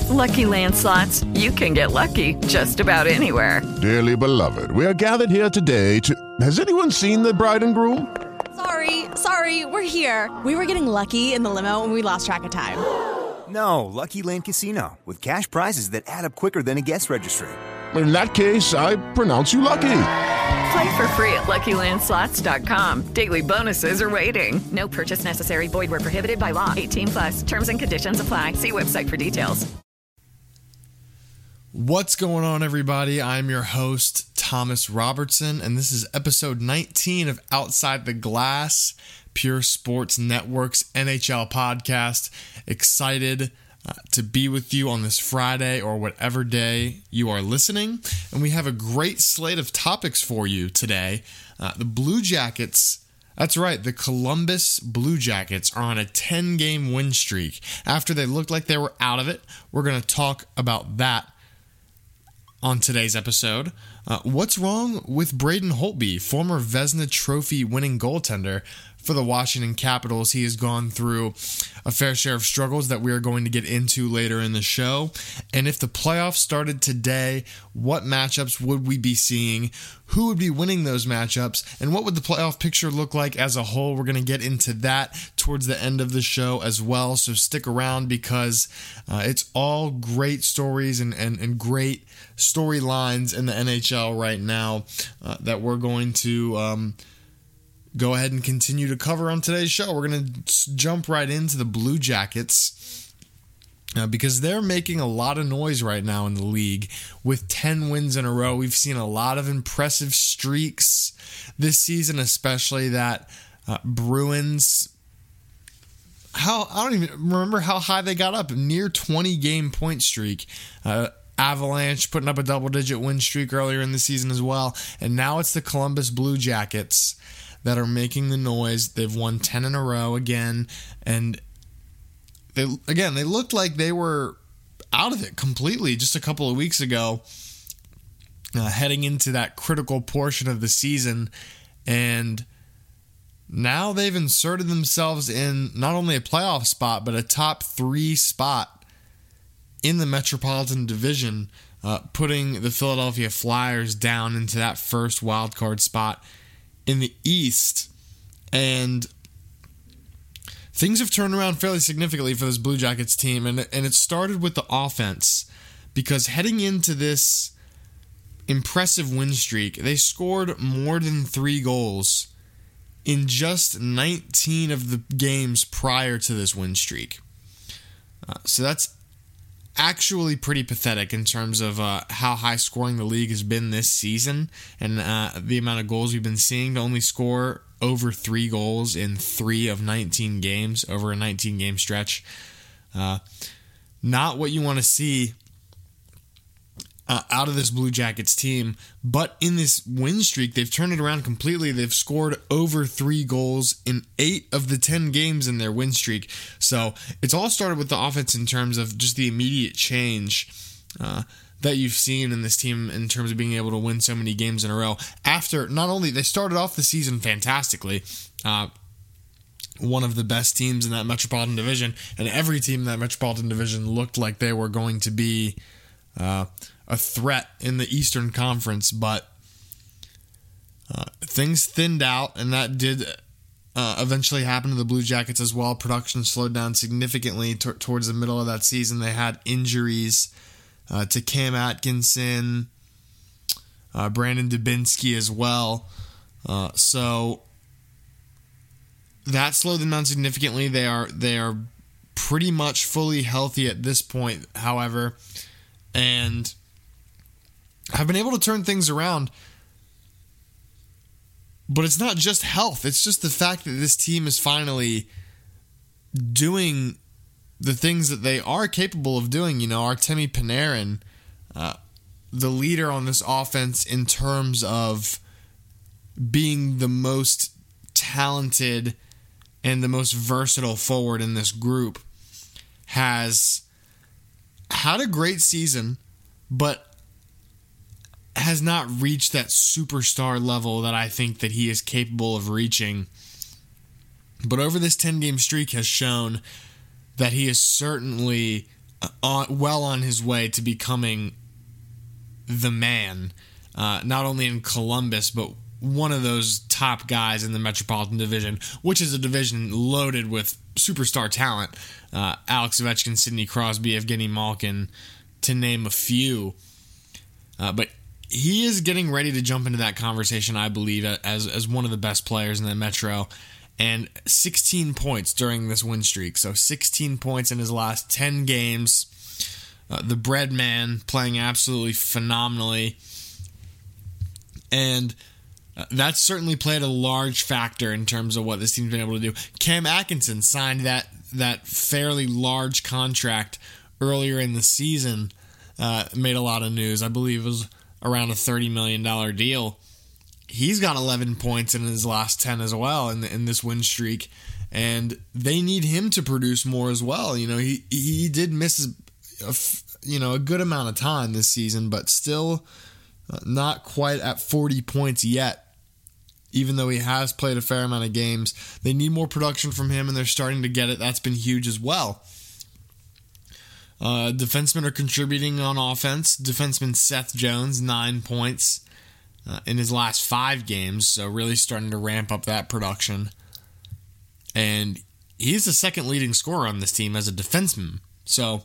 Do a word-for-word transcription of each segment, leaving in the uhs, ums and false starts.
Lucky Land Slots, you can get lucky just about anywhere. Dearly beloved, we are gathered here today to... Has anyone seen the bride and groom? Sorry, sorry, we're here. We were getting lucky in the limo and we lost track of time. No, Lucky Land Casino, with cash prizes that add up quicker than a guest registry. In that case, I pronounce you lucky. Play for free at Lucky Land Slots dot com. Daily bonuses are waiting. No purchase necessary. Void where prohibited by law. eighteen plus. Terms and conditions apply. See website for details. What's going on, everybody? I'm your host, Thomas Robertson, and this is episode nineteen of Outside the Glass, Pure Sports Network's N H L podcast. Excited uh, to be with you on this Friday or whatever day you are listening. And we have a great slate of topics for you today. Uh, the Blue Jackets, that's right, the Columbus Blue Jackets are on a ten-game win streak. After they looked like they were out of it, we're going to talk about that on today's episode. Uh, what's wrong with Braden Holtby, former Vezina Trophy winning goaltender for the Washington Capitals? He has gone through a fair share of struggles that we are going to get into later in the show. And if the playoffs started today, what matchups would we be seeing? Who would be winning those matchups? And what would the playoff picture look like as a whole? We're going to get into that towards the end of the show as well. So stick around because uh, it's all great stories and, and, and great storylines in the N H L right now uh, that we're going to um, go ahead and continue to cover on today's show. We're going to jump right into the Blue Jackets uh, because they're making a lot of noise right now in the league with ten wins in a row. We've seen a lot of impressive streaks this season, especially that uh, Bruins. How I don't even remember how high they got up, near twenty game point streak. Uh, Avalanche putting up a double-digit win streak earlier in the season as well. And now it's the Columbus Blue Jackets that are making the noise. They've won ten in a row again. And they again, they looked like they were out of it completely just a couple of weeks ago, uh, heading into that critical portion of the season. And now they've inserted themselves in not only a playoff spot, but a top three spot in the Metropolitan Division, uh, putting the Philadelphia Flyers down into that first wildcard spot in the East. And things have turned around fairly significantly for this Blue Jackets team, and, and it started with the offense, because heading into this impressive win streak, they scored more than three goals in just nineteen of the games prior to this win streak. Uh, so that's actually pretty pathetic in terms of uh, how high scoring the league has been this season, and uh, the amount of goals we've been seeing. To only score over three goals in three of nineteen games over a nineteen game stretch. Uh, not what you want to see uh, out of this Blue Jackets team, but in this win streak, they've turned it around completely. They've scored over three goals in eight of the ten games in their win streak. So it's all started with the offense in terms of just the immediate change uh, that you've seen in this team in terms of being able to win so many games in a row. After not only they started off the season fantastically, uh, one of the best teams in that Metropolitan Division, and every team in that Metropolitan Division looked like they were going to be uh, a threat in the Eastern Conference, but uh, things thinned out, and that did uh, eventually happen to the Blue Jackets as well. Production slowed down significantly t- towards the middle of that season. They had injuries uh, to Cam Atkinson, uh, Brandon Dubinsky as well. Uh, so that slowed them down significantly. They are they are pretty much fully healthy at this point, however, and have been able to turn things around. But it's not just health. It's just the fact that this team is finally doing the things that they are capable of doing. You know, Artemi Panarin, uh, the leader on this offense in terms of being the most talented and the most versatile forward in this group, has had a great season, but has not reached that superstar level that I think that he is capable of reaching. But over this ten-game streak has shown that he is certainly on, well on his way to becoming the man, uh, not only in Columbus, but one of those top guys in the Metropolitan Division, which is a division loaded with superstar talent. Uh, Alex Ovechkin, Sidney Crosby, Evgeny Malkin, to name a few. Uh, but he is getting ready to jump into that conversation, I believe, as as one of the best players in the Metro. And sixteen points during this win streak. So sixteen points in his last ten games. Uh, the bread man playing absolutely phenomenally. And uh, that's certainly played a large factor in terms of what this team's been able to do. Cam Atkinson signed that, that fairly large contract earlier in the season. Uh, made a lot of news. I believe it was around a thirty million dollars deal. He's got eleven points in his last ten as well in, the, in this win streak, and they need him to produce more as well. You know, he he did miss a, you know a good amount of time this season, but still not quite at forty points yet. Even though he has played a fair amount of games, they need more production from him, and they're starting to get it. That's been huge as well. Uh, defensemen are contributing on offense. Defenseman Seth Jones, nine points. Uh, in his last five games, so really starting to ramp up that production. And he's the second leading scorer on this team as a defenseman. So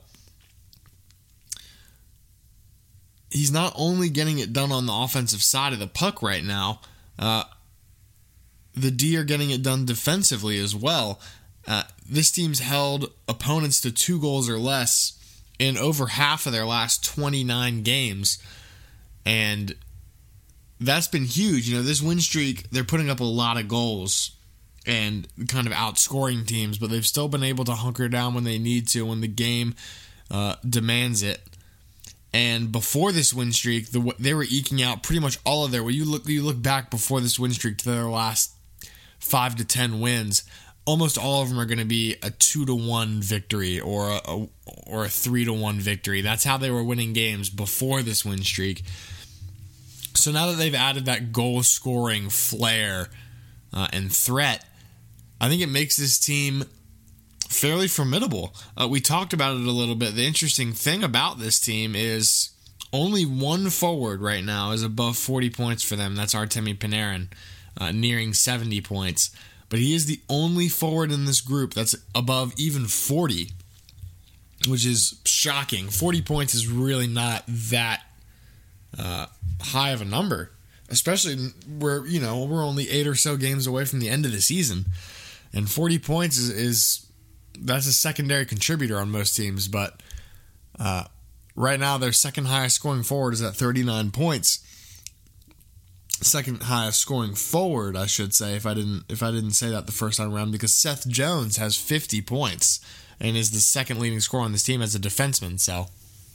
he's not only getting it done on the offensive side of the puck right now, uh, the D are getting it done defensively as well. Uh, this team's held opponents to two goals or less in over half of their last twenty-nine games. And that's been huge. You know, this win streak, they're putting up a lot of goals and kind of outscoring teams, but they've still been able to hunker down when they need to, when the game uh, demands it. And before this win streak, the, they were eking out pretty much all of their. When you look, you look back before this win streak to their last five to ten wins, almost all of them are going to be a two to one victory or a, a or a three to one victory. That's how they were winning games before this win streak. So now that they've added that goal-scoring flair uh, and threat, I think it makes this team fairly formidable. Uh, we talked about it a little bit. The interesting thing about this team is only one forward right now is above forty points for them. That's Artemi Panarin, uh, nearing seventy points. But he is the only forward in this group that's above even forty, which is shocking. forty points is really not that Uh, high of a number, especially where, you know, we're only eight or so games away from the end of the season, and forty points is, is that's a secondary contributor on most teams. But uh, right now, their second highest scoring forward is at thirty-nine points. Second highest scoring forward, I should say, if I didn't if I didn't say that the first time around, because Seth Jones has fifty points and is the second leading scorer on this team as a defenseman. So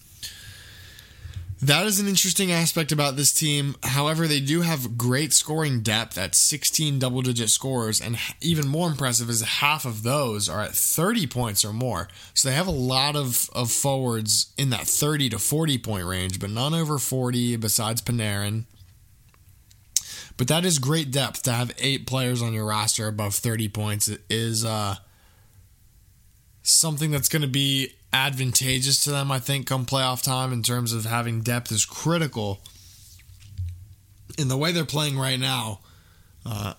that is an interesting aspect about this team. However, they do have great scoring depth at sixteen double-digit scorers, and even more impressive is half of those are at thirty points or more. So they have a lot of, of forwards in that thirty to forty point range, but none over forty besides Panarin. But that is great depth. To have eight players on your roster above thirty points is uh, something that's going to be advantageous to them, I think, come playoff time, in terms of having depth is critical. In the way they're playing right now, uh,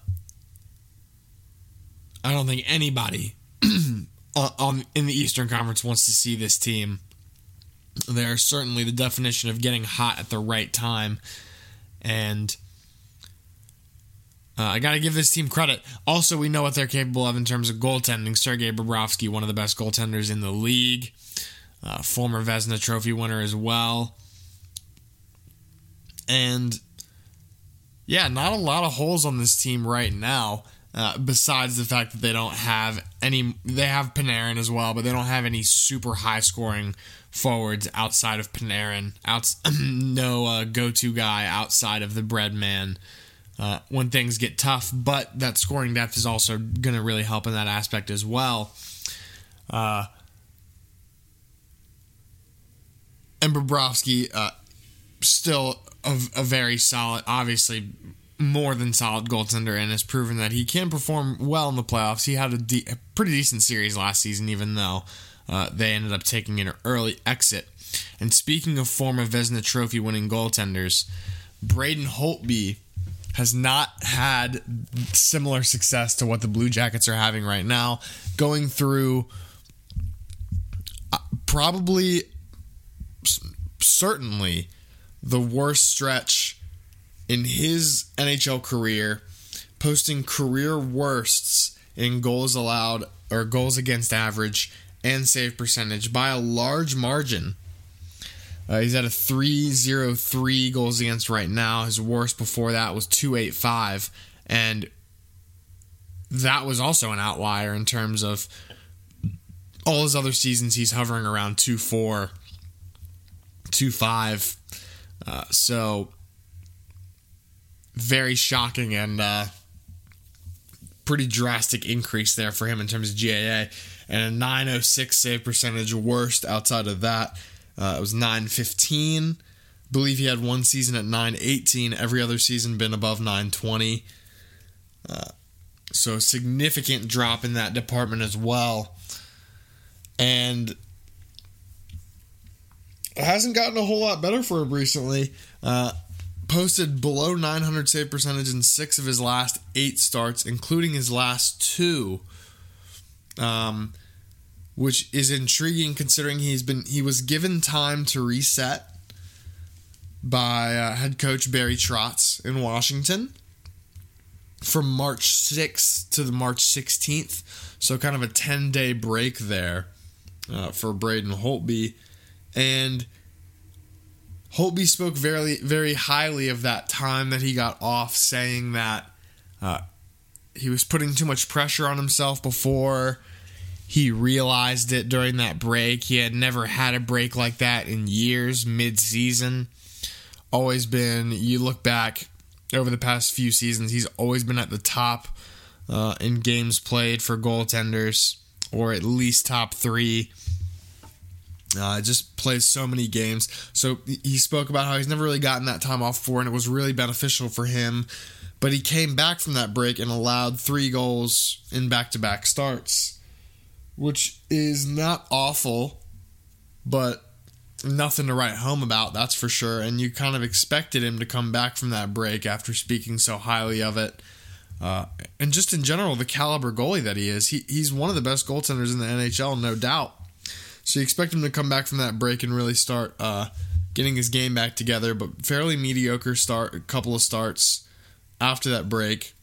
I don't think anybody on, in the Eastern Conference wants to see this team. They're certainly the definition of getting hot at the right time, and Uh, I got to give this team credit. Also, we know what they're capable of in terms of goaltending. Sergei Bobrovsky, one of the best goaltenders in the league. Uh, former Vezina Trophy winner as well. And, yeah, not a lot of holes on this team right now, uh, besides the fact that they don't have any... They have Panarin as well, but they don't have any super high-scoring forwards outside of Panarin. Outs- no uh, go-to guy outside of the bread man. Uh, when things get tough, but that scoring depth is also going to really help in that aspect as well. Uh, and Bobrovsky, uh, still a, a very solid, obviously more than solid goaltender, and has proven that he can perform well in the playoffs. He had a, de- a pretty decent series last season, even though uh, they ended up taking an early exit. And speaking of former Vezina Trophy winning goaltenders, Braden Holtby has not had similar success to what the Blue Jackets are having right now, going through probably, certainly, the worst stretch in his N H L career, posting career worsts in goals allowed or goals against average and save percentage by a large margin. Uh, he's at a three oh three goals against right now. His worst before that was two eighty-five, and that was also an outlier in terms of all his other seasons. He's hovering around two four, two five. Uh, so very shocking and uh, pretty drastic increase there for him in terms of G A A, and a nine oh six save percentage. Worst outside of that, uh, it was nine fifteen. I believe he had one season at nine eighteen. Every other season been above nine twenty. Uh, so a significant drop in that department as well. And it hasn't gotten a whole lot better for him recently. Uh, posted below nine hundred save percentage in six of his last eight starts, including his last two, um, which is intriguing considering he's been he was given time to reset by uh, head coach Barry Trotz in Washington from March sixth to the March sixteenth, so kind of a ten-day break there uh, for Braden Holtby. And Holtby spoke very, very highly of that time that he got off, saying that uh, he was putting too much pressure on himself before he realized it during that break. He had never had a break like that in years, mid-season. Always been, you look back over the past few seasons, he's always been at the top uh, in games played for goaltenders, or at least top three. Uh, just plays so many games. So he spoke about how he's never really gotten that time off before, and it was really beneficial for him. But he came back from that break and allowed three goals in back-to-back starts, which is not awful, but nothing to write home about, that's for sure. And you kind of expected him to come back from that break after speaking so highly of it. Uh, and just in general, the caliber goalie that he is, he, he's one of the best goaltenders in the N H L, no doubt. So you expect him to come back from that break and really start uh, getting his game back together, but fairly mediocre start, a couple of starts after that break.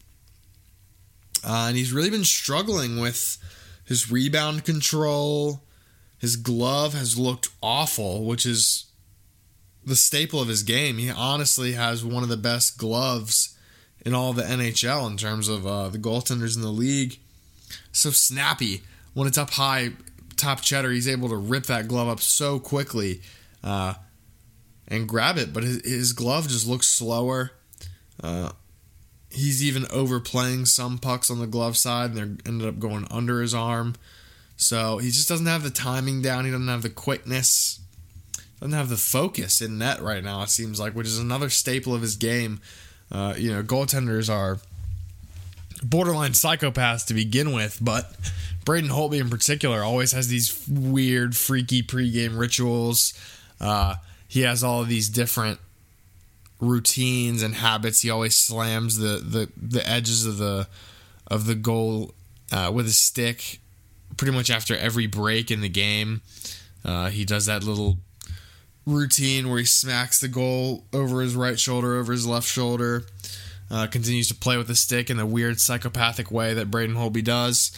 Uh, and he's really been struggling with his rebound control. His glove has looked awful, which is the staple of his game. He honestly has one of the best gloves in all of the N H L in terms of uh, the goaltenders in the league. So snappy. When it's up high, top cheddar, he's able to rip that glove up so quickly uh, and grab it, but his, his glove just looks slower. Uh, he's even overplaying some pucks on the glove side, and they ended up going under his arm. So he just doesn't have the timing down. He doesn't have the quickness, doesn't have the focus in net right now, it seems like, which is another staple of his game. Uh, you know, goaltenders are borderline psychopaths to begin with, but Braden Holtby in particular always has these weird, freaky pregame rituals. Uh, he has all of these different routines and habits. He always slams the, the, the edges of the of the goal uh, with his stick pretty much after every break in the game. Uh, he does that little routine where he smacks the goal over his right shoulder, over his left shoulder. Uh, continues to play with the stick in the weird psychopathic way that Braden Holtby does.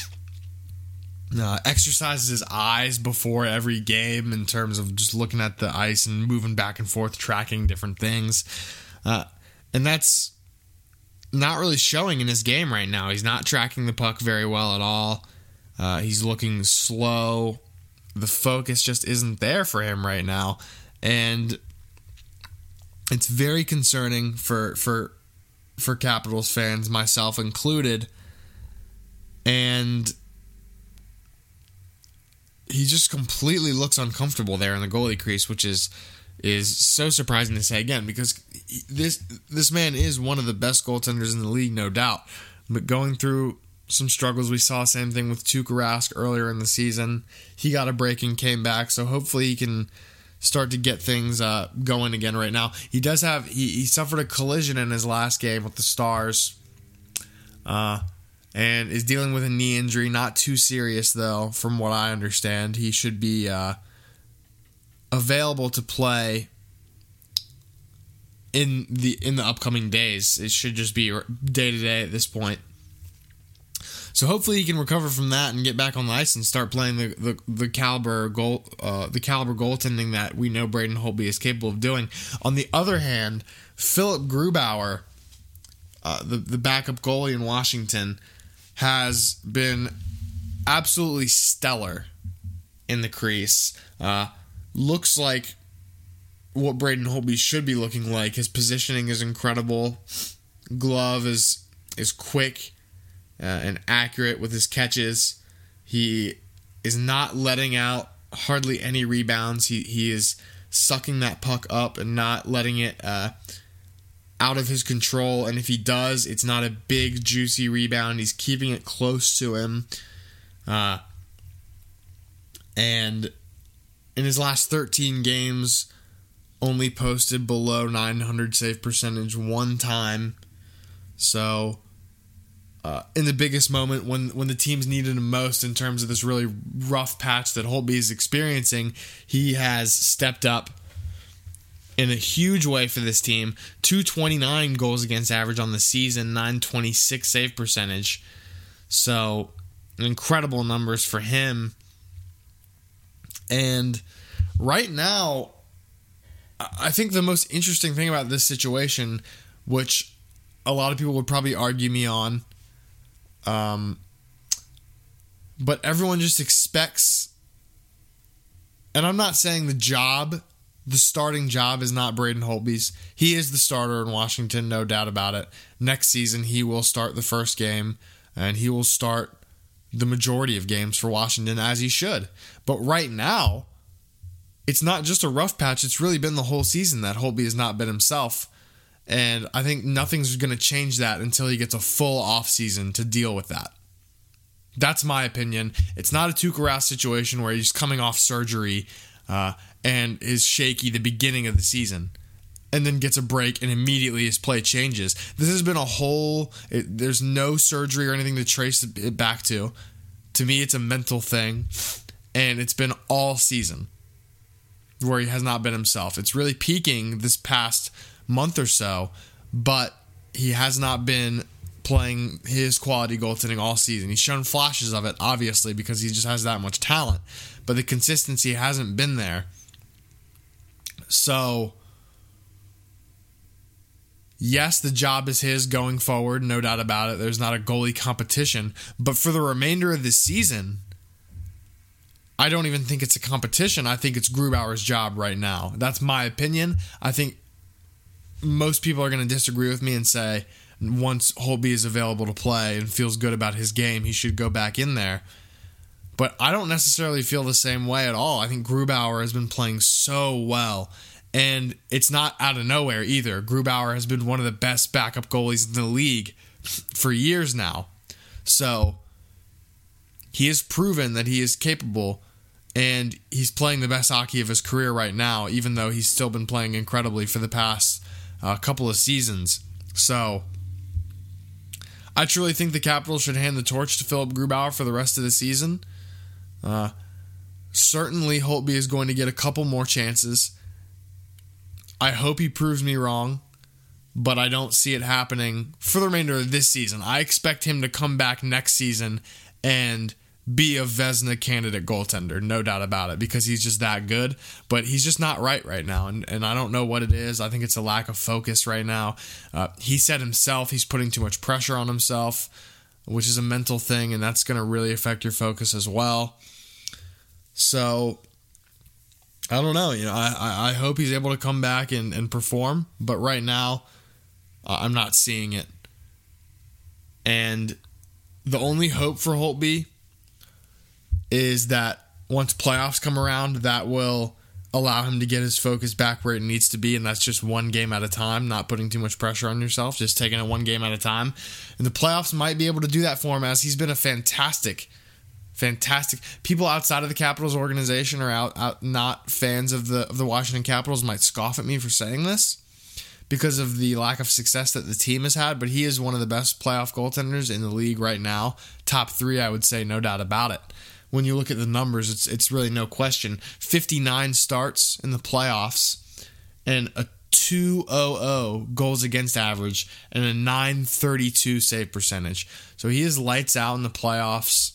Uh, exercises his eyes before every game in terms of just looking at the ice and moving back and forth, tracking different things. Uh, and that's not really showing in his game right now. He's not tracking the puck very well at all. Uh, he's looking slow. The focus just isn't there for him right now. And it's very concerning for for for Capitals fans, myself included. And he just completely looks uncomfortable there in the goalie crease, which is is so surprising to say again, because this this man is one of the best goaltenders in the league, no doubt. But going through some struggles. We saw same thing with Tuukka Rask earlier in the season. He got a break and came back, so hopefully he can start to get things uh, going again right now. He does have, he, he suffered a collision in his last game with the Stars, uh, and is dealing with a knee injury. Not too serious, though, from what I understand. He should be uh, available to play in the in the upcoming days. It should just be day to day at this point. So hopefully he can recover from that and get back on the ice and start playing the the, the caliber goal uh, the caliber goaltending that we know Braden Holtby is capable of doing. On the other hand, Philip Grubauer, uh, the the backup goalie in Washington, has been absolutely stellar in the crease. Uh, looks like what Braden Holtby should be looking like. His positioning is incredible. Glove is is quick uh, and accurate with his catches. He is not letting out hardly any rebounds. He he is sucking that puck up and not letting it uh, out of his control. And if he does, it's not a big, juicy rebound. He's keeping it close to him. Uh, and in his last thirteen games, only posted below nine hundred save percentage one time. So, uh, in the biggest moment, when, when the teams needed him most in terms of this really rough patch that Holtby is experiencing, he has stepped up in a huge way for this team. two twenty-nine goals against average on the season, nine twenty-six save percentage. So, incredible numbers for him. And right now, I think the most interesting thing about this situation, which a lot of people would probably argue me on, um, but everyone just expects, and I'm not saying the job, the starting job is not Braden Holtby's. He is the starter in Washington, no doubt about it. Next season, he will start the first game, and he will start the majority of games for Washington, as he should. But right now, it's not just a rough patch. It's really been the whole season that Holtby has not been himself. And I think nothing's going to change that until he gets a full offseason to deal with that. That's my opinion. It's not a Tuukka Rask situation where he's coming off surgery uh, and is shaky the beginning of the season and then gets a break and immediately his play changes. This has been a whole... It, there's no surgery or anything to trace it back to. To me, it's a mental thing. And it's been all season where he has not been himself. It's really peaking this past month or so, but he has not been playing his quality goaltending all season. He's shown flashes of it, obviously, because he just has that much talent, but the consistency hasn't been there. So, yes, the job is his going forward, no doubt about it. There's not a goalie competition, but for the remainder of the season, I don't even think it's a competition. I think it's Grubauer's job right now. That's my opinion. I think most people are going to disagree with me and say once Holtby is available to play and feels good about his game, he should go back in there. But I don't necessarily feel the same way at all. I think Grubauer has been playing so well, and it's not out of nowhere either. Grubauer has been one of the best backup goalies in the league for years now. So he has proven that he is capable, and he's playing the best hockey of his career right now, even though he's still been playing incredibly for the past uh, couple of seasons. So I truly think the Capitals should hand the torch to Philip Grubauer for the rest of the season. Uh, certainly Holtby is going to get a couple more chances. I hope he proves me wrong, but I don't see it happening for the remainder of this season. I expect him to come back next season and be a Vezina candidate goaltender, no doubt about it, because he's just that good, but he's just not right right now, and, and I don't know what it is. I think it's a lack of focus right now. Uh, he said himself he's putting too much pressure on himself, which is a mental thing, and that's going to really affect your focus as well. So, I don't know. You know, I, I hope he's able to come back and, and perform, but right now, uh, I'm not seeing it. And the only hope for Holtby is that once playoffs come around, that will allow him to get his focus back where it needs to be, and that's just one game at a time, not putting too much pressure on yourself, just taking it one game at a time. And the playoffs might be able to do that for him, as he's been a fantastic, fantastic... People outside of the Capitals organization or out, out not fans of the of the Washington Capitals might scoff at me for saying this because of the lack of success that the team has had, but he is one of the best playoff goaltenders in the league right now. Top three, I would say, no doubt about it. When you look at the numbers, it's it's really no question. fifty-nine starts in the playoffs and a two hundred goals against average and a nine thirty-two save percentage. So he is lights out in the playoffs,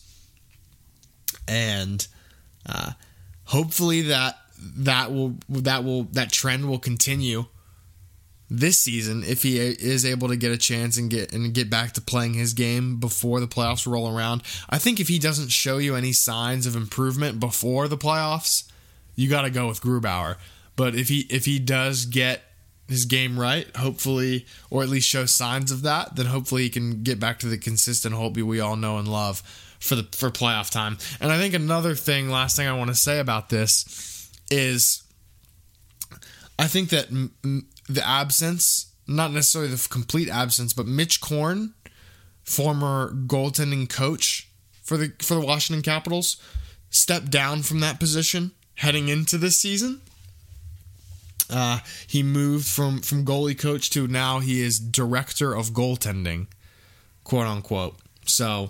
and uh, hopefully that that will that will that trend will continue this season if he is able to get a chance and get and get back to playing his game before the playoffs roll around. I think if he doesn't show you any signs of improvement before the playoffs, you got to go with Grubauer. But if he if he does get his game right, hopefully, or at least show signs of that, then hopefully he can get back to the consistent Holtby we all know and love for the for playoff time. And I think another thing, last thing I want to say about this is, I think that m- the absence, not necessarily the complete absence, but Mitch Korn, former goaltending coach for the for the Washington Capitals, stepped down from that position heading into this season. Uh, he moved from, from goalie coach to now he is director of goaltending, quote unquote. So,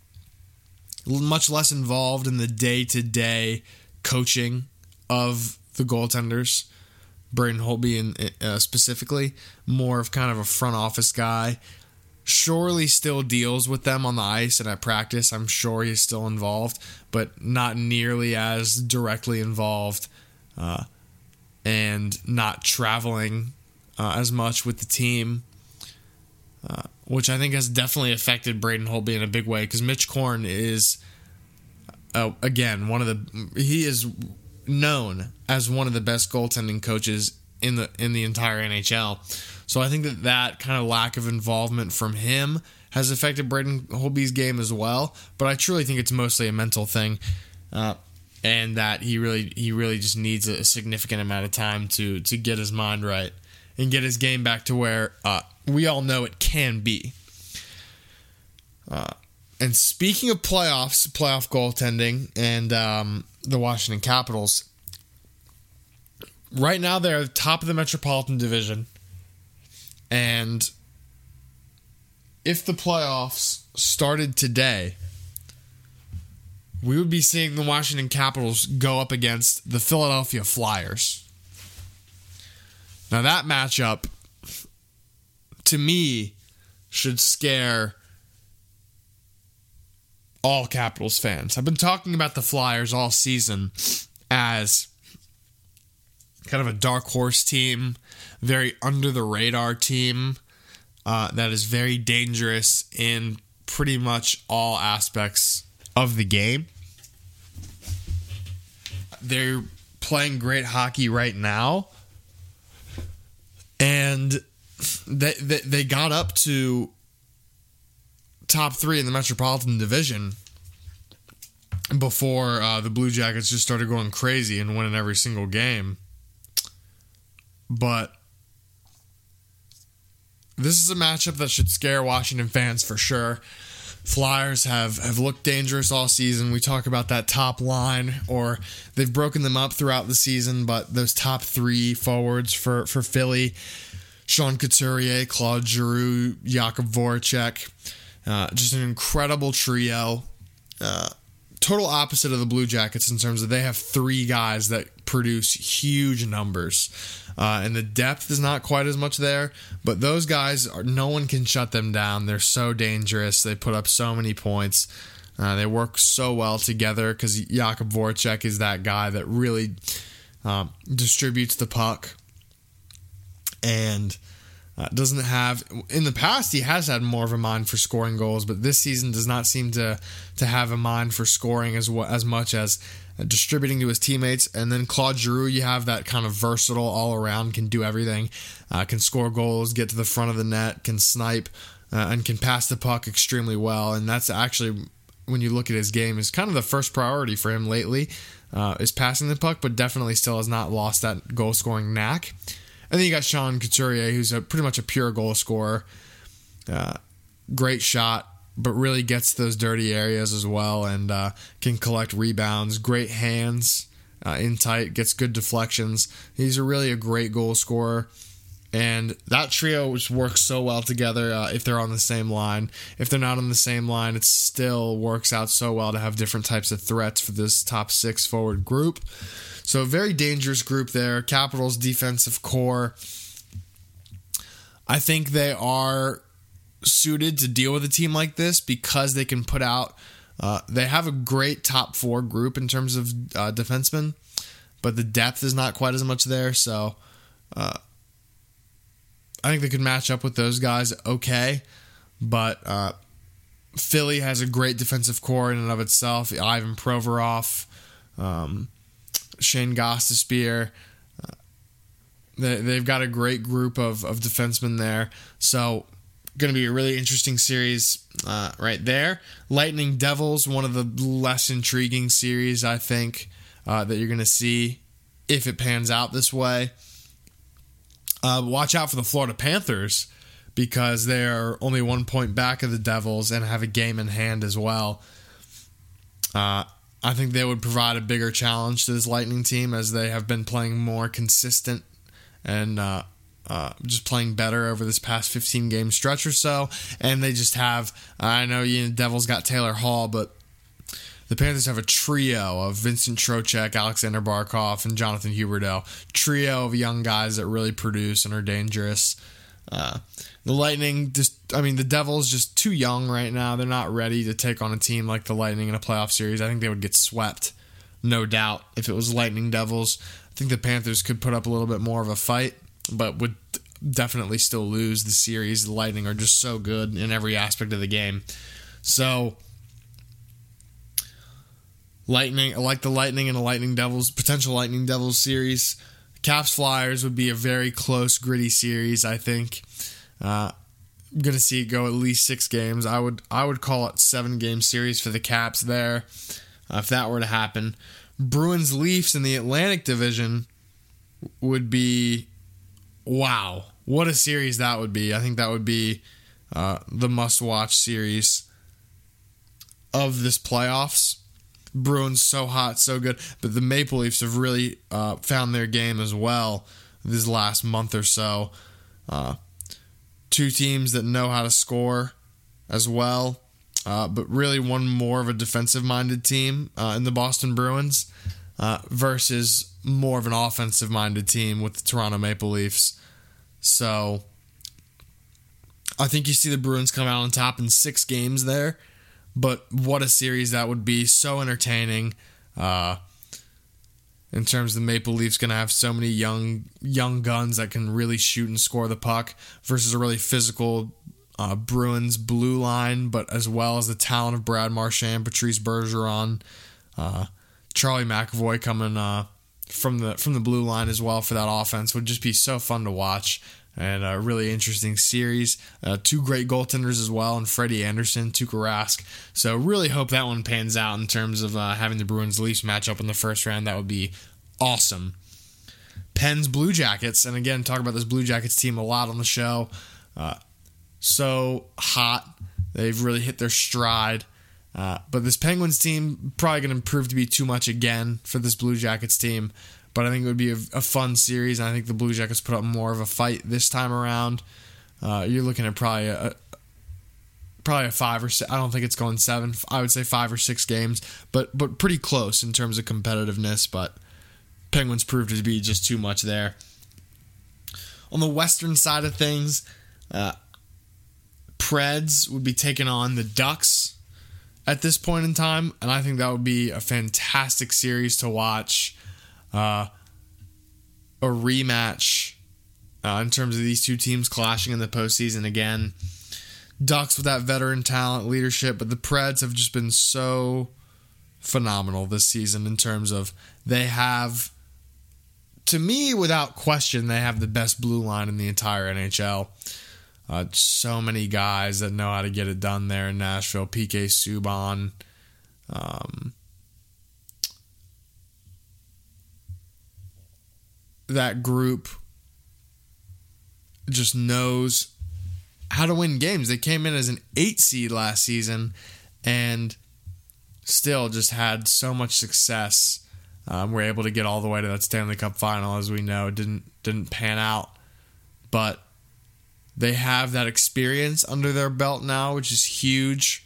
much less involved in the day-to-day coaching of the goaltenders. Braden Holtby in, uh, specifically, more of kind of a front office guy. Surely still deals with them on the ice and at practice. I'm sure he's still involved, but not nearly as directly involved, uh, and not traveling uh, as much with the team, uh, which I think has definitely affected Braden Holtby in a big way, because Mitch Korn is, uh, again, one of the... He is... known as one of the best goaltending coaches in the in the entire N H L. So I think that that kind of lack of involvement from him has affected Braden Holtby's game as well. But I truly think it's mostly a mental thing, uh, and that he really he really just needs a significant amount of time to to get his mind right and get his game back to where uh, we all know it can be. Uh, and speaking of playoffs, playoff goaltending, and um, the Washington Capitals, right now they're top of the Metropolitan Division, and if the playoffs started today, we would be seeing the Washington Capitals go up against the Philadelphia Flyers. Now that matchup, to me, should scare all Capitals fans. I've been talking about the Flyers all season as kind of a dark horse team, very under the radar team uh, that is very dangerous in pretty much all aspects of the game. They're playing great hockey right now, and they they, they got up to top three in the Metropolitan Division before uh, the Blue Jackets just started going crazy and winning every single game. But this is a matchup that should scare Washington fans for sure. Flyers have, have looked dangerous all season. We talk about that top line, or they've broken them up throughout the season, but those top three forwards for, for Philly, Sean Couturier, Claude Giroux, Jakub Voracek, Uh, just an incredible trio. Uh, total opposite of the Blue Jackets in terms of they have three guys that produce huge numbers. Uh, and the depth is not quite as much there. But those guys, are no one can shut them down. They're so dangerous. They put up so many points. Uh, they work so well together because Jakub Voracek is that guy that really um, distributes the puck. And... Uh, doesn't have, in the past he has had more of a mind for scoring goals, but this season does not seem to to have a mind for scoring as as much as distributing to his teammates. And then Claude Giroux, you have that kind of versatile all around, can do everything, uh, can score goals, get to the front of the net, can snipe, uh, and can pass the puck extremely well. And that's actually, when you look at his game, is kind of the first priority for him lately. uh, is passing the puck, but definitely still has not lost that goal-scoring knack. And then you got Sean Couturier, who's a, pretty much a pure goal scorer. Uh, great shot, but really gets those dirty areas as well, and uh, can collect rebounds. Great hands uh, in tight, gets good deflections. He's a really a great goal scorer. And that trio just works so well together uh, if they're on the same line. If they're not on the same line, it still works out so well to have different types of threats for this top six forward group. So a very dangerous group there. Capitals defensive core. I think they are suited to deal with a team like this because they can put out, uh, they have a great top four group in terms of uh, defensemen, but the depth is not quite as much there. So uh, I think they could match up with those guys okay, but uh, Philly has a great defensive core in and of itself. Ivan Provorov, um, Shane Gostisbehere. Uh, they, they've got a great group of, of defensemen there. So, going to be a really interesting series uh, right there. Lightning Devils, one of the less intriguing series, I think, uh, that you're going to see if it pans out this way. Uh, watch out for the Florida Panthers because they are only one point back of the Devils and have a game in hand as well. Uh, I think they would provide a bigger challenge to this Lightning team as they have been playing more consistent and uh, uh, just playing better over this past fifteen game stretch or so. And they just have, I know you know, Devils got Taylor Hall, but the Panthers have a trio of Vincent Trocheck, Alexander Barkov, and Jonathan Huberdeau. Trio of young guys that really produce and are dangerous. Uh, the Lightning, just I mean, the Devils just too young right now. They're not ready to take on a team like the Lightning in a playoff series. I think they would get swept, no doubt, if it was Lightning Devils. I think the Panthers could put up a little bit more of a fight, but would definitely still lose the series. The Lightning are just so good in every aspect of the game. So, Lightning, like the Lightning and the Lightning Devils, potential Lightning Devils series. Caps Flyers would be a very close, gritty series, I think. Uh, I'm going to see it go at least six games. I would I would call it seven-game series for the Caps there, uh, if that were to happen. Bruins Leafs in the Atlantic Division would be, wow, what a series that would be. I think that would be uh, the must-watch series of this playoffs. Bruins so hot, so good, but the Maple Leafs have really uh, found their game as well this last month or so. Uh, two teams that know how to score as well, uh, but really one more of a defensive-minded team uh, in the Boston Bruins uh, versus more of an offensive-minded team with the Toronto Maple Leafs. So I think you see the Bruins come out on top in six games there. But what a series that would be. So entertaining. Uh, in terms of the Maple Leafs going to have so many young young guns that can really shoot and score the puck versus a really physical uh, Bruins blue line, but as well as the talent of Brad Marchand, Patrice Bergeron, uh, Charlie McAvoy coming uh, from the from the blue line as well for that offense would just be so fun to watch. And a really interesting series. Uh, two great goaltenders as well, and Freddie Anderson, Tuukka Rask. So really hope that one pans out in terms of uh, having the Bruins-Leafs match up in the first round. That would be awesome. Pens Blue Jackets, and again, talk about this Blue Jackets team a lot on the show. Uh, so hot. They've really hit their stride. Uh, but this Penguins team probably going to prove to be too much again for this Blue Jackets team. But I think it would be a, a fun series, and I think the Blue Jackets put up more of a fight this time around. Uh, you're looking at probably a, probably a five or six. I don't think it's going seven. I would say five or six games, but but pretty close in terms of competitiveness. But Penguins proved to be just too much there. On the Western side of things, uh, Preds would be taking on the Ducks at this point in time, and I think that would be a fantastic series to watch. Uh, a rematch uh, in terms of these two teams clashing in the postseason again. Ducks with that veteran talent, leadership, but the Preds have just been so phenomenal this season in terms of they have, to me, without question, they have the best blue line in the entire N H L. Uh, so many guys that know how to get it done there in Nashville. P K Subban, um... that group just knows how to win games. They came in as an eight seed last season and still just had so much success. Um, we're able to get all the way to that Stanley Cup final, as we know. It didn't didn't pan out, but they have that experience under their belt now, which is huge.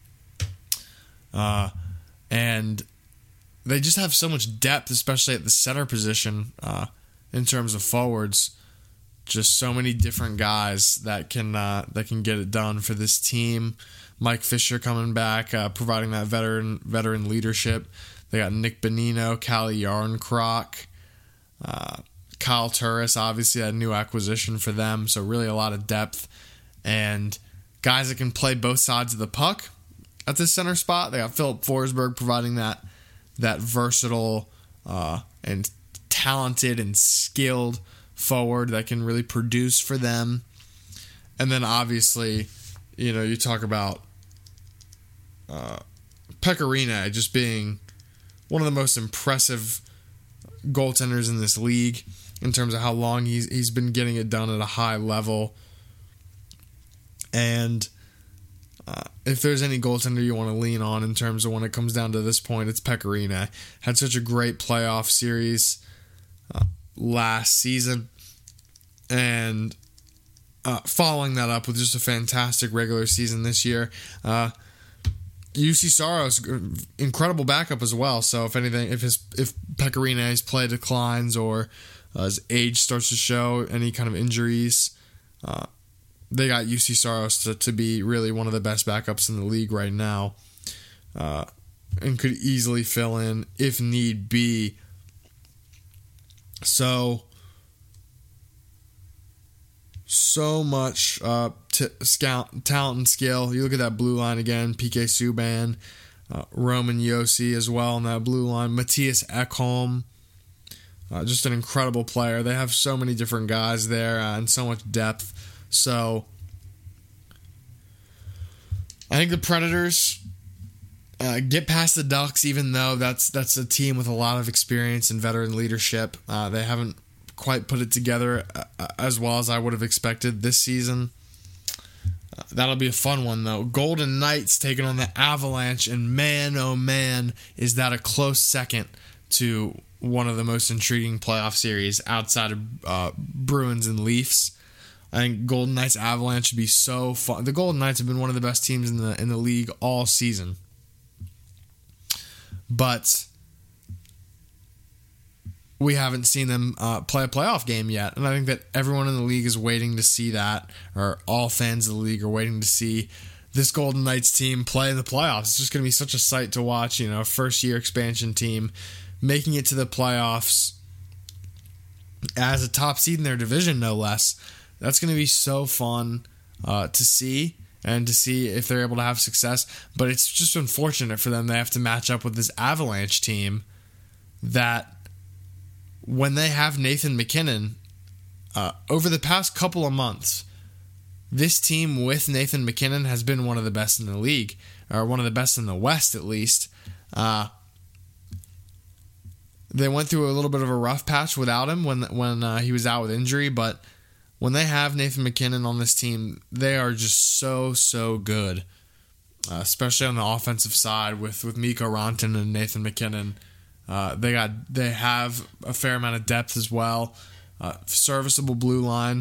Uh, and they just have so much depth, especially at the center position, uh, in terms of forwards. Just so many different guys that can uh, that can get it done for this team. Mike Fisher coming back, uh, providing that veteran veteran leadership. They got Nick Bonino, Calle Jarnkrok, uh, Kyle Turris, obviously a new acquisition for them. So really a lot of depth and guys that can play both sides of the puck at this center spot. They got Philip Forsberg providing that that versatile uh, and talented and skilled forward that can really produce for them. And then obviously, you know, you talk about uh, Pekka Rinne just being one of the most impressive goaltenders in this league in terms of how long he's he's been getting it done at a high level. And uh, if there's any goaltender you want to lean on in terms of when it comes down to this point, it's Pekka Rinne. Had such a great playoff series uh, last season, and uh, following that up with just a fantastic regular season this year. Uh, U C Saros, incredible backup as well. So if anything, if his if Pekka Rinne's play declines or uh, his age starts to show any kind of injuries, uh, they got U C Saros to, to be really one of the best backups in the league right now, uh, and could easily fill in if need be. So, so much uh, t- scout, talent and skill. You look at that blue line again, P K Subban, uh, Roman Josi as well on that blue line, Matthias Ekholm, uh, just an incredible player. They have so many different guys there uh, and so much depth. So, I think the Predators uh, get past the Ducks, even though that's that's a team with a lot of experience and veteran leadership. Uh, they haven't quite put it together uh, as well as I would have expected this season. Uh, that'll be a fun one, though. Golden Knights taking on the Avalanche, and man, oh man, is that a close second to one of the most intriguing playoff series outside of uh, Bruins and Leafs. I think Golden Knights Avalanche would be so fun. The Golden Knights have been one of the best teams in the in the league all season. But we haven't seen them uh, play a playoff game yet. And I think that everyone in the league is waiting to see that, or all fans of the league are waiting to see this Golden Knights team play in the playoffs. It's just going to be such a sight to watch, you know, first year expansion team making it to the playoffs as a top seed in their division, no less. That's going to be so fun uh, to see and to see if they're able to have success. But it's just unfortunate for them. They have to match up with this Avalanche team that when they have Nathan MacKinnon, uh, over the past couple of months, this team with Nathan MacKinnon has been one of the best in the league, or one of the best in the West at least. Uh, they went through a little bit of a rough patch without him when when uh, he was out with injury, but when they have Nathan MacKinnon on this team, they are just so, so good, uh, especially on the offensive side with, with Mikko Rantanen and Nathan MacKinnon. Uh, they got they have a fair amount of depth as well. Uh, serviceable blue line.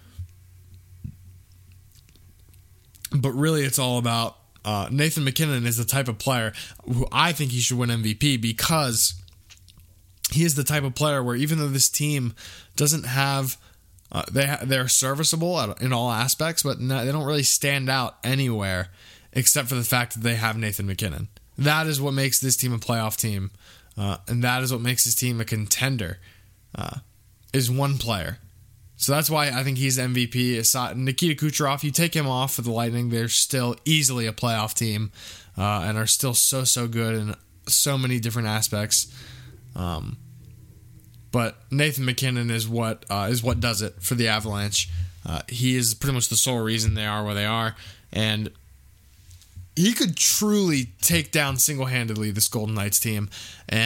But really it's all about uh, Nathan MacKinnon is the type of player who I think he should win M V P, because he is the type of player where even though this team doesn't have Uh, they ha- they're serviceable at, in all aspects, but no, they don't really stand out anywhere except for the fact that they have Nathan MacKinnon. That is what makes this team a playoff team, uh, and that is what makes this team a contender, uh, is one player. So that's why I think he's M V P. Nikita Kucherov, you take him off for the Lightning, they're still easily a playoff team uh, and are still so, so good in so many different aspects. Um But Nathan MacKinnon is what uh, is what does it for the Avalanche. Uh, he is pretty much the sole reason they are where they are, and he could truly take down single-handedly this Golden Knights team. And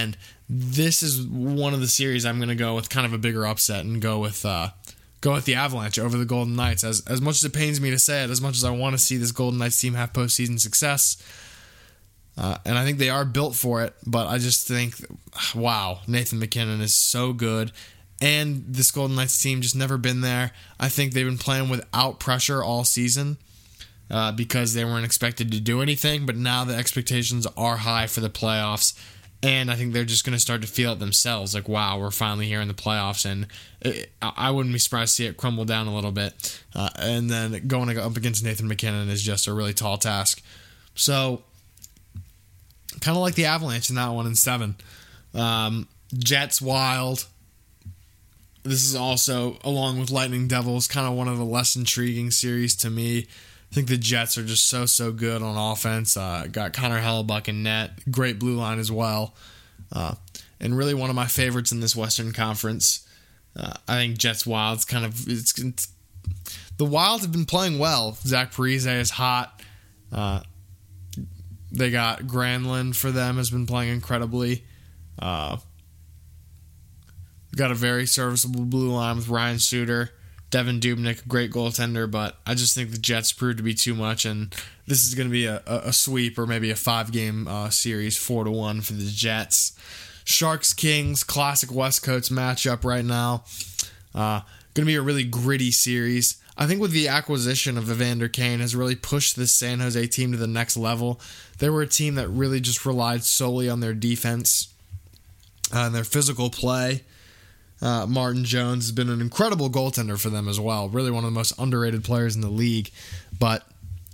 this is one of the series I'm going to go with kind of a bigger upset and go with uh, go with the Avalanche over the Golden Knights. As as much as it pains me to say it, as much as I want to see this Golden Knights team have postseason success, uh, and I think they are built for it, but I just think, wow, Nathan MacKinnon is so good, and this Golden Knights team just never been there. I think they've been playing without pressure all season uh, because they weren't expected to do anything, but now the expectations are high for the playoffs. And I think they're just going to start to feel it themselves. Like, wow, we're finally here in the playoffs. And it, I wouldn't be surprised to see it crumble down a little bit. Uh, and then going up against Nathan MacKinnon is just a really tall task. So, kind of like the Avalanche in that one in seven. Um, Jets, Wild. This is also, along with Lightning Devils, kind of one of the less intriguing series to me. I think the Jets are just so, so good on offense. Uh, got Connor Hellebuck in net. Great blue line as well. Uh, and really one of my favorites in this Western Conference. Uh, I think Jets Wild's kind of... It's, it's the Wild have been playing well. Zach Parise is hot. Uh, they got Granlund for them, has been playing incredibly. Uh, got a very serviceable blue line with Ryan Suter. Devin Dubnyk, great goaltender, but I just think the Jets proved to be too much, and this is going to be a, a sweep or maybe a five-game uh, series, four to one for the Jets. Sharks Kings, classic West Coast matchup right now. Uh, going to be a really gritty series. I think with the acquisition of Evander Kane has really pushed this San Jose team to the next level. They were a team that really just relied solely on their defense uh, and their physical play. Uh, Martin Jones has been an incredible goaltender for them as well. Really one of the most underrated players in the league. But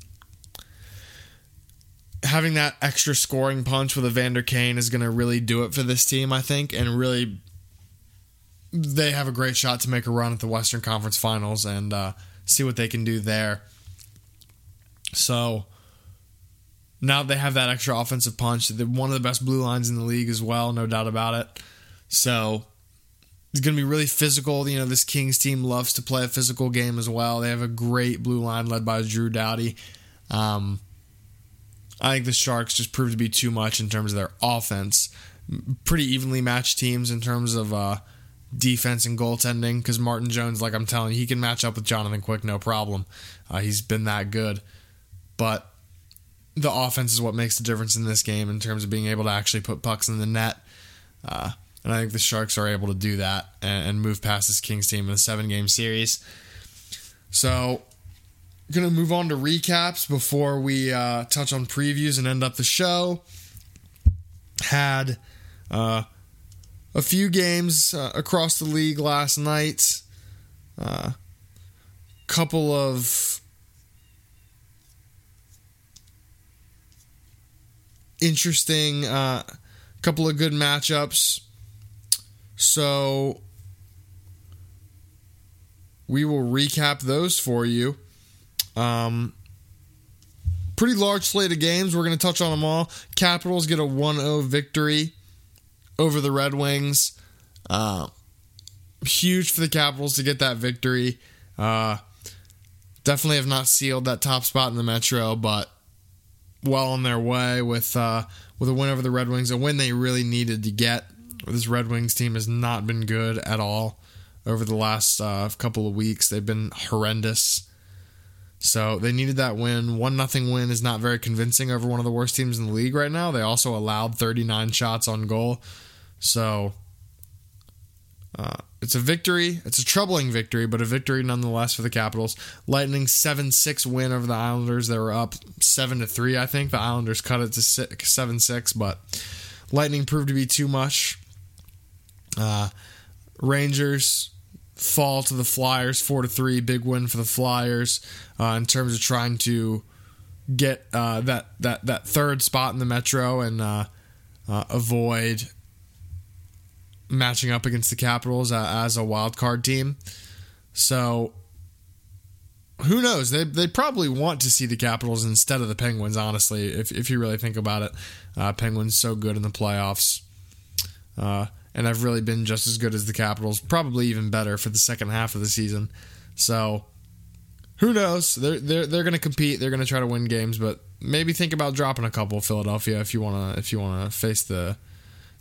having that extra scoring punch with Evander Kane is going to really do it for this team, I think. And really, they have a great shot to make a run at the Western Conference Finals and uh, see what they can do there. So now they have that extra offensive punch. They're one of the best blue lines in the league as well, no doubt about it. So it's going to be really physical. You know, this Kings team loves to play a physical game as well. They have a great blue line led by Drew Doughty. Um, I think the Sharks just proved to be too much in terms of their offense. Pretty evenly matched teams in terms of uh, defense and goaltending, because Martin Jones, like I'm telling you, he can match up with Jonathan Quick, no problem. Uh, he's been that good. But the offense is what makes the difference in this game in terms of being able to actually put pucks in the net. Uh And I think the Sharks are able to do that and move past this Kings team in a seven-game series. So, going to move on to recaps before we uh, touch on previews and end up the show. Had uh, a few games uh, across the league last night. A uh, couple of interesting, uh, couple of good matchups. So we will recap those for you. Um, pretty large slate of games. We're going to touch on them all. Capitals get a one oh victory over the Red Wings. Uh, huge for the Capitals to get that victory. Uh, definitely have not sealed that top spot in the Metro, but well on their way with uh, with a win over the Red Wings, a win they really needed to get. This Red Wings team has not been good at all over the last uh, couple of weeks. They've been horrendous. So they needed that win. one nothing win is not very convincing over one of the worst teams in the league right now. They also allowed thirty-nine shots on goal. So uh, it's a victory. It's a troubling victory, but a victory nonetheless for the Capitals. Lightning seven six win over the Islanders. They were up seven to three, I think. The Islanders cut it to seven six, but Lightning proved to be too much. Uh, Rangers fall to the Flyers four to three. Big win for the Flyers uh, in terms of trying to get uh, that, that, that third spot in the Metro and uh, uh, avoid matching up against the Capitals uh, as a wild card team. So who knows? They they probably want to see the Capitals instead of the Penguins, honestly, if if you really think about it. Uh, Penguins so good in the playoffs. Uh, and have really been just as good as the Capitals, probably even better for the second half of the season. So, who knows? They're they're they're going to compete. They're going to try to win games, but maybe think about dropping a couple, Philadelphia, if you want to if you want to face the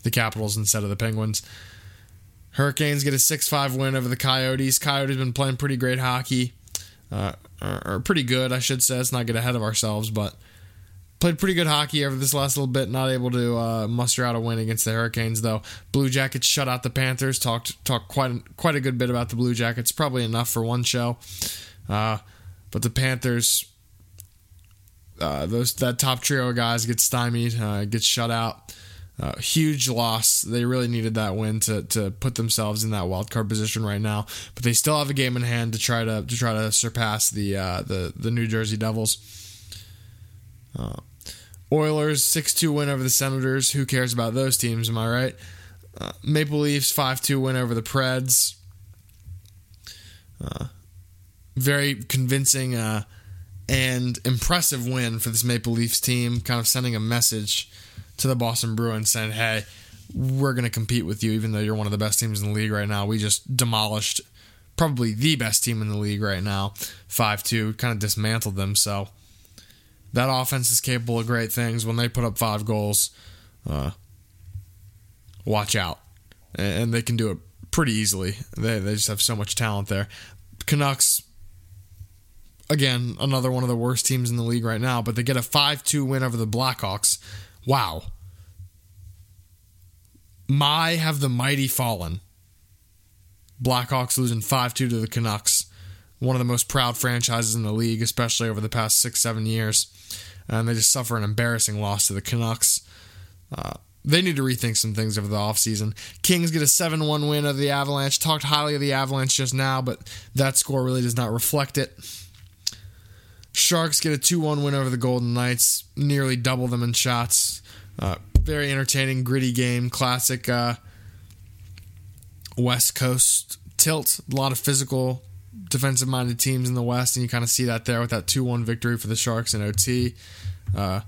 the Capitals instead of the Penguins. Hurricanes get a six five win over the Coyotes. Coyotes been playing pretty great hockey. Uh, or, or pretty good, I should say. Let's not get ahead of ourselves, but played pretty good hockey over this last little bit. Not able to uh, muster out a win against the Hurricanes, though. Blue Jackets shut out the Panthers. Talked talked quite quite a good bit about the Blue Jackets. Probably enough for one show. Uh, but the Panthers, uh, those that top trio of guys get stymied, uh, gets shut out. Uh, huge loss. They really needed that win to to put themselves in that wild card position right now. But they still have a game in hand to try to to try to surpass the uh, the the New Jersey Devils. Uh, Oilers six two win over the Senators. Who cares about those teams? Am I right? Uh, Maple Leafs five two win over the Preds. Uh, very convincing uh, and impressive win for this Maple Leafs team. Kind of sending a message to the Boston Bruins saying, hey, we're going to compete with you even though you're one of the best teams in the league right now. We just demolished probably the best team in the league right now, five two, kind of dismantled them. So that offense is capable of great things. When they put up five goals, uh, watch out. And they can do it pretty easily. They, they just have so much talent there. Canucks, again, another one of the worst teams in the league right now, but they get a five two win over the Blackhawks. Wow. My have the mighty fallen. Blackhawks losing five two to the Canucks. One of the most proud franchises in the league, especially over the past six, seven years. And they just suffer an embarrassing loss to the Canucks. Uh, they need to rethink some things over the offseason. Kings get a seven one win over the Avalanche. Talked highly of the Avalanche just now, but that score really does not reflect it. Sharks get a two one win over the Golden Knights, nearly double them in shots. Uh, very entertaining, gritty game, classic uh, West Coast tilt. A lot of physical, defensive-minded teams in the West, and you kind of see that there with that two one victory for the Sharks in O T. Uh,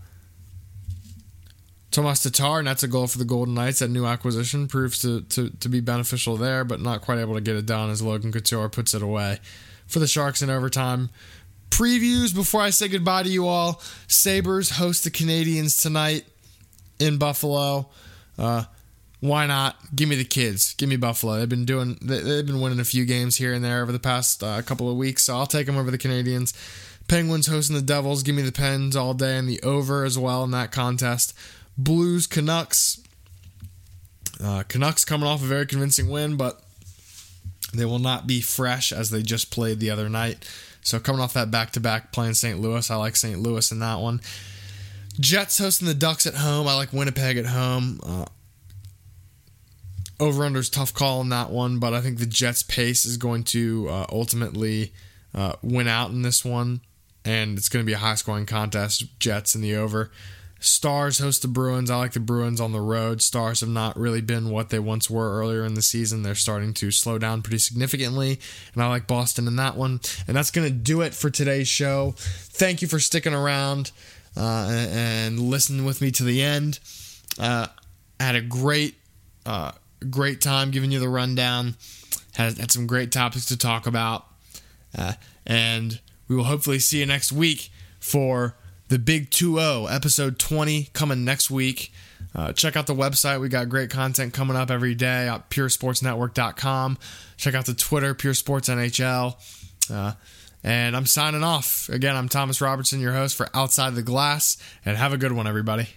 Tomas Tatar, and that's a goal for the Golden Knights. That new acquisition proves to, to, to be beneficial there, but not quite able to get it done as Logan Couture puts it away for the Sharks in overtime. Previews before I say goodbye to you all. Sabres host the Canadiens tonight in Buffalo. Uh, why not? Give me the kids. Give me Buffalo. They've been doing. They, they've been winning a few games here and there over the past uh, couple of weeks, so I'll take them over the Canadiens. Penguins hosting the Devils. Give me the Pens all day and the over as well in that contest. Blues Canucks. Uh, Canucks coming off a very convincing win, but they will not be fresh as they just played the other night. So coming off that back-to-back playing Saint Louis, I like Saint Louis in that one. Jets hosting the Ducks at home. I like Winnipeg at home. Uh, over-under's tough call in that one, but I think the Jets' pace is going to uh, ultimately uh, win out in this one, and it's going to be a high-scoring contest. Jets in the over. Stars host the Bruins. I like the Bruins on the road. Stars have not really been what they once were earlier in the season. They're starting to slow down pretty significantly, and I like Boston in that one. And that's going to do it for today's show. Thank you for sticking around uh, and, and listening with me to the end. Uh, I had a great, uh, great time giving you the rundown. Had, had some great topics to talk about, uh, and we will hopefully see you next week for the Big two oh, episode twenty, coming next week. Uh, check out the website. We got great content coming up every day at pure sports network dot com. Check out the Twitter, Pure Sports N H L. Uh, and I'm signing off. Again, I'm Thomas Robertson, your host for Outside the Glass. And have a good one, everybody.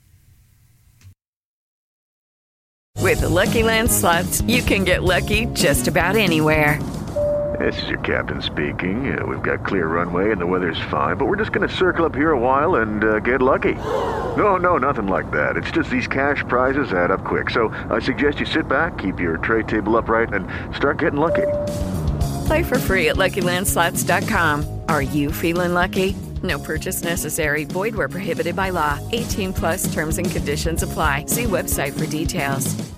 With the Lucky Land Slots, you can get lucky just about anywhere. This is your captain speaking. Uh, we've got clear runway and the weather's fine, but we're just going to circle up here a while and uh, get lucky. No, no, nothing like that. It's just these cash prizes add up quick. So I suggest you sit back, keep your tray table upright, and start getting lucky. Play for free at Lucky Land Slots dot com. Are you feeling lucky? No purchase necessary. Void where prohibited by law. eighteen plus terms and conditions apply. See website for details.